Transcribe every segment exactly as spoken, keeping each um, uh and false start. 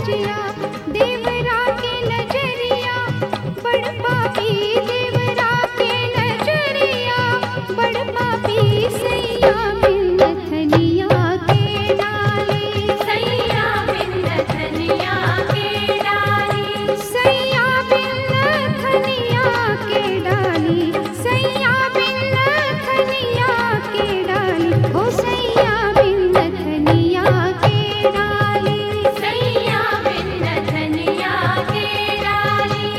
जिया देवरा के नजरिया बड़ पापी देवरा के नजरिया बड़ पापी सैया बिन धनिया के डाले सैया बिन धनिया के डाली सैया बिन धनिया के डाली सैया बिन धनिया के डाली हो सैया बिन धनिया के डाली सैया बिन धनिया के डाली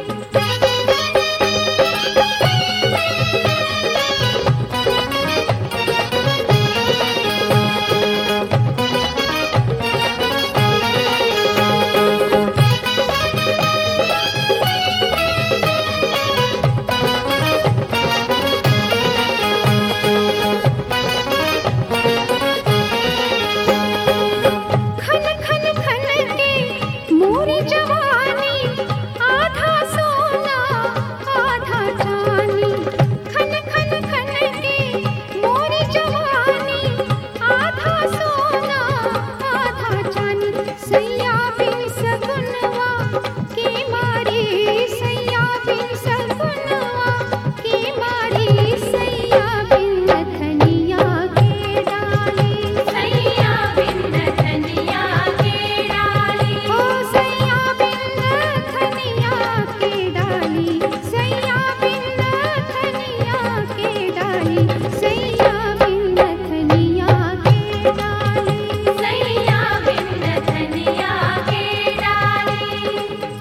खन खन खन के मोरी जवानी आधा सोना आधा चांदी खन खन खन के मोरी जवानी आधा सोना आधा चांदी सैया बिन सगुनवा के मारी सैया बिन सगुनवा के मारी सैया बिन धनिया के डाले सैया बिन धनिया के डाली हो सैया बिन धनिया के डाली सैया बिन धनिया के डाली सैया बिन धनिया के डाली सैया बिन धनिया के डाली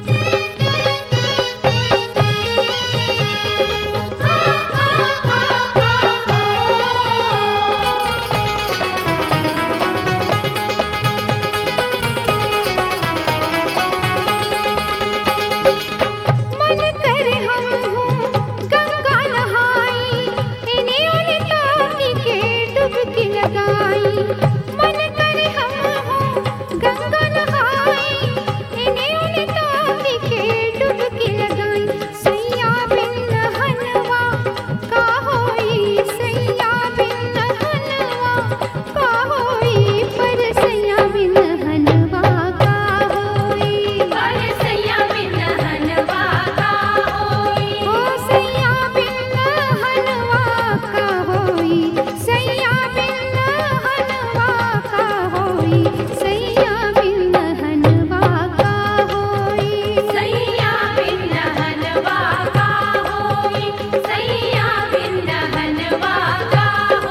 मन करे हम हो गंगा नहाई इन्हें उन्हें ताकी के डुबकी लगाई मन करे हम हो गंगा नहाई इन्हें उन्हें ताकी के डुबकी लगाई सैया बिन हनवा का होई सैया बिन हनवा का होई पर सैया बिन हनवा का होई पर सैया बिन हनवा का होई हो सैया बिन हनवा का होई सैया बिन हनवा का होई सैया बिन हनवा का होई सैया बिन हनवा का होई सैया बिन हनवा का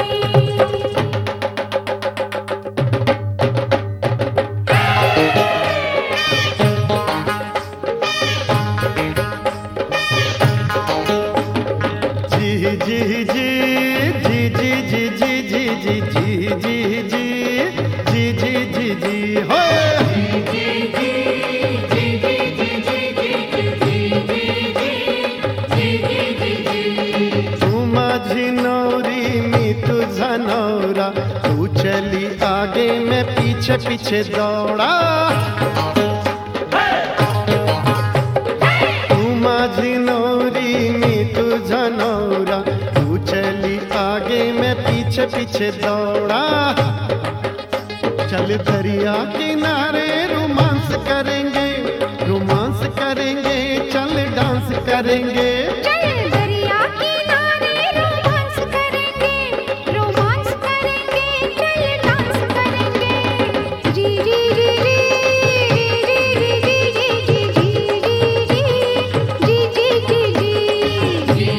होई जी जी जी जी जी जी जी जी जी जी जी जी जी जी जी जी हो तू माझी नौरी मी तुझा नौरा तू चली आगे मैं पीछे पीछे दौड़ा तू माझी नौरी मी तुझा नौरा तू चली आगे मैं पीछे पीछे दौड़ा चल दरिया किनारे रोमांस करेंगे रोमांस करेंगे चल डांस करेंगे चल दरिया किनारे रोमांस करेंगे रोमांस करेंगे चल डांस करेंगे जी जी जी जी जी जी जी जी जी जी जी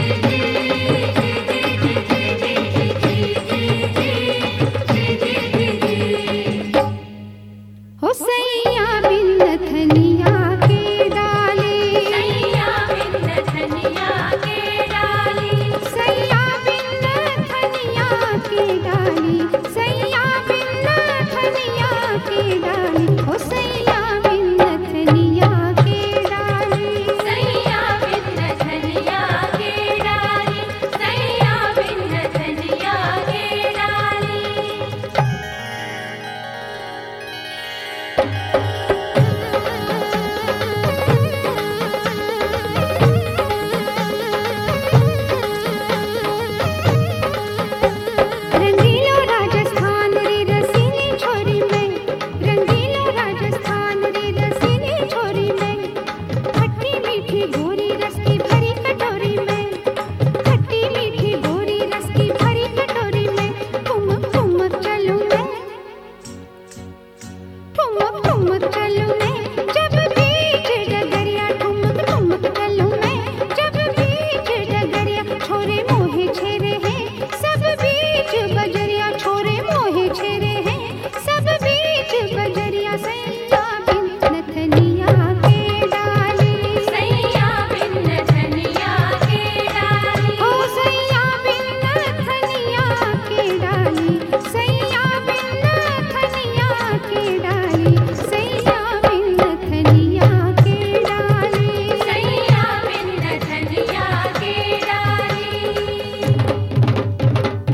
हो सैया बिन धनिया के डाले सैया बिन धनिया के डाली सैया बिन धनिया के डाली सैया बिन धनिया के डाली हो सैया बिन धनिया के डाली सैया बिन धनिया के डाली सैया बिन धनिया के डाली ठुमक ठुमक चलूं मैं जब बीच डगरिया, ठुमक ठुमक चलूं मैं जब बीच डगरिया, छोरे मोहे छेरे हैं सब बीच बजरिया, छोरे मोहे छेरे हैं सब बीच बजरिया, सैया बिन नथनिया के डाली, सैया बिन नथनिया के डाली, ओ सैया बिन नथनिया के डाली, सैया बिन नथनिया के डाली, सैया बिन नथनिया के डाली। सैया बिन नथनिया के डाली।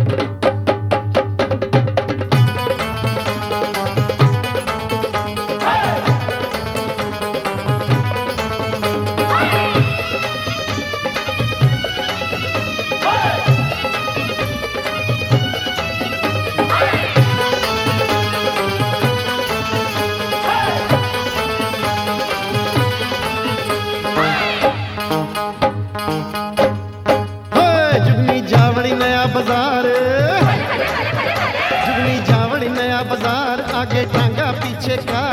होए जुगनी जावड़ी नया बाजार, जुगनी जावड़ी नया बाजार, आगे टांगा पीछे का